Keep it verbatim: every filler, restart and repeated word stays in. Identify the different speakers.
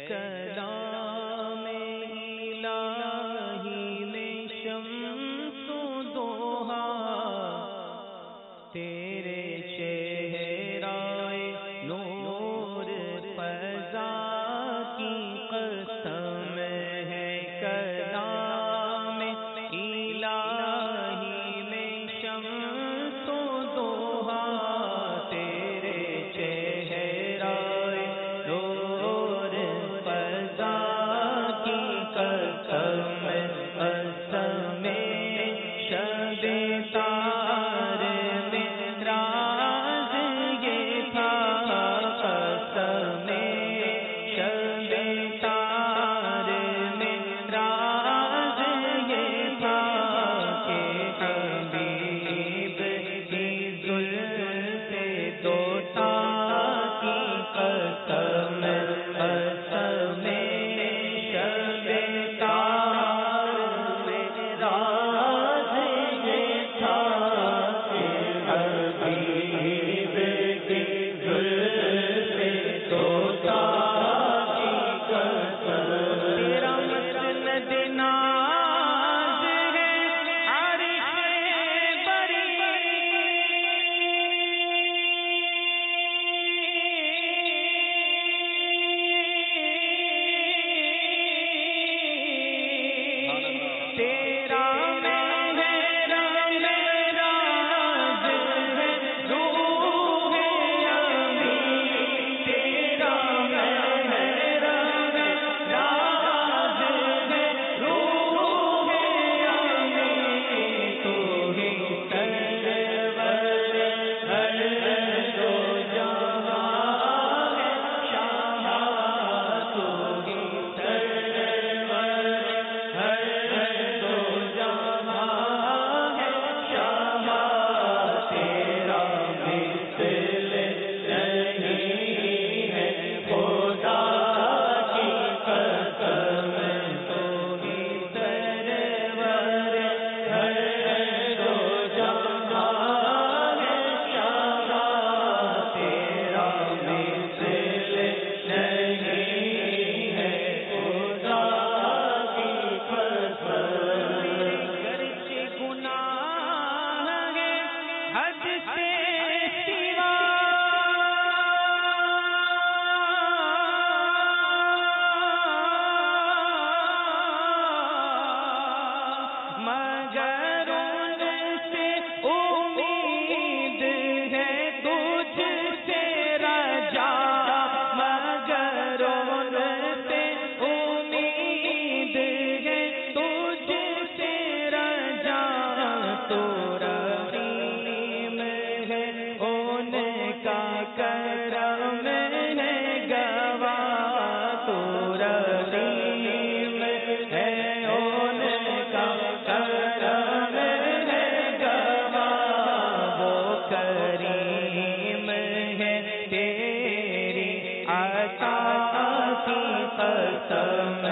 Speaker 1: کلام الہی میں شمس و دوحا تیرے چہرائے نور فضا کی قسم ہے کلام الہی میں شمس و دوحا تیرے چہرائے نور فضا کی قسم قسم شب تار میں راز یہ تھا قسم شب تار میں راز یہ تھا کہ حبیب کی زلف دوتا کی قسم قسم شب تار میں راز یہ تھا کہ حبیب کی زلف دوتا کی قسم تیرا مسند ناز ہے عرش بری تیرا محرم راز ہے روح امی تیرا محرم راز ہے روح امی تو ہی سرور ہر دو جہاں ہے شاہ تو ہی سرور ہر دو جہاں ہے شاہ تیرا مثل نہیں ہے خدا کی قسم تو ہی سرور ہر دو جہاں ہے شاہ تیرا مثل نہیں ہے خدا کی قسم گرچہ گناہ ہے حد سے سوا مگر ان سے امید ہے تجھ سے رجا مگر ان سے امید ہے تجھ سے رجا تو رحیم ہے ان کا کرم ہے گواہ تو رحیم ہے ان کا کرم ہے گواہ وہ کریم ہے تیری عطا کی قسم